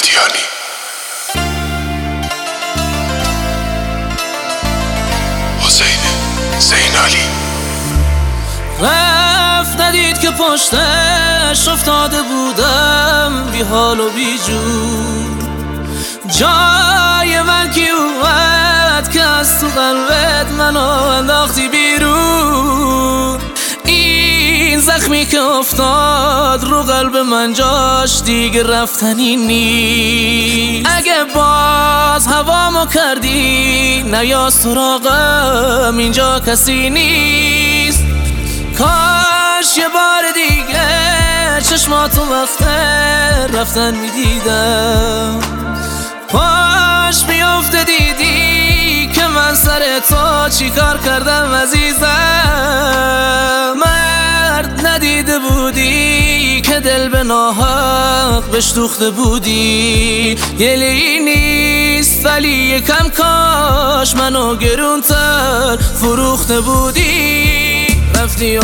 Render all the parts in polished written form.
مادیانی. حسین زینالی رفت ندید که پشتش افتاده بودم بی حال و بی جور. جای من کی اومد که از تو قلبت منو انداختی بیرون. این زخمی که افتاد رو قلب من جاش دیگه رفتنی نیست. اگه باز هوامو کردی نیا سراغم، اینجا کسی نیست. کاش یه بار دیگه چشماتو وقت رفتن میدیدم. پاش بیافته دیدی که من سر تو چی کار کردم عزیزم. مرد ندیده بودی که دل به ناحق بهش دوخته بودی. گلی نیست ولی یکم کاش منو گرونتر فروخته بودی. رفتی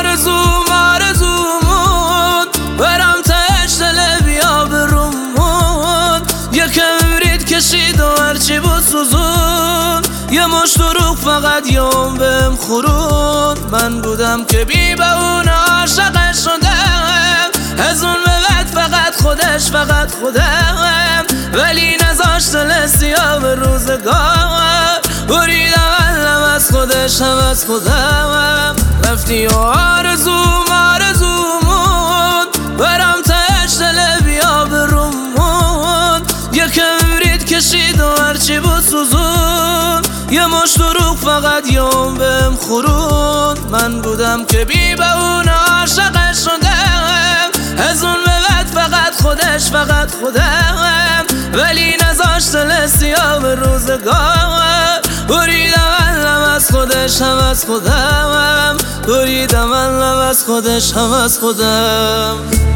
آرزومون برام تش دل بیا برومون. یکم برید کشید و هرچی بود سوزون. یه مش دروغ فقط یوم بهم خورون. من بودم که بی به اون عاشقش شدم. از اون به بعد فقط خودم ولی نذاشت دل سیاه به روزگار. بریدم علم از خودش هم از خودم. رفتی آرزومون برام تش دل بیا برومون. یکم برید کشید و هرچی بود سوزون. یه مش دروغ فقط یوم بهم خورون. من بودم که بی به اون عاشقش شدم. از اون به بعد فقط خودم ولی نذاشت دل سیاه به روزگار. بریدم علم از خودش هم از خودم. بریدم علم از خودش هم از خودم.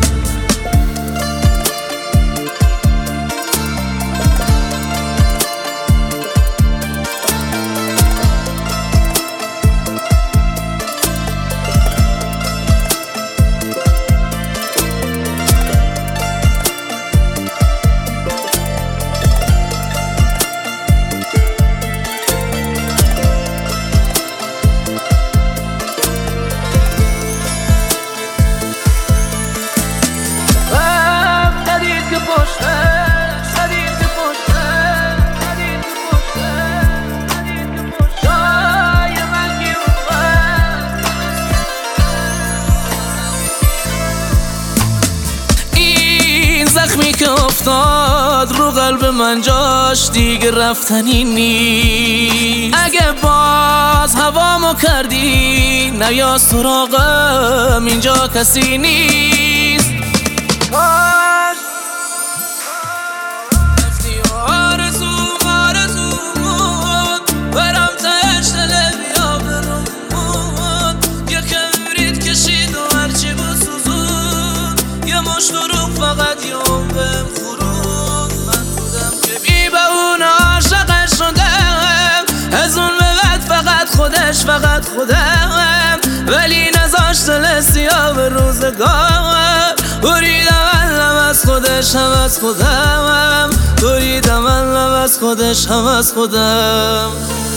زخمی که افتاد رو قلب من جاش دیگه رفتنی نیست. اگه باز هوامو کردی نیا سراغم، اینجا کسی نیست. رفتی آرزومون برام تش دل بیا برومون. یکم برید کشید و هرچی بود سوزون. یه مش دروغ فقط یوم بهم خورون. من بودم که بی به اون عاشقش شدم. از اون به بعد فقط خودم ولی نذاشت دل سیاه به روزگار. بریدم علم از خودش هم از خودم. بریدم علم از خودش هم از خودم.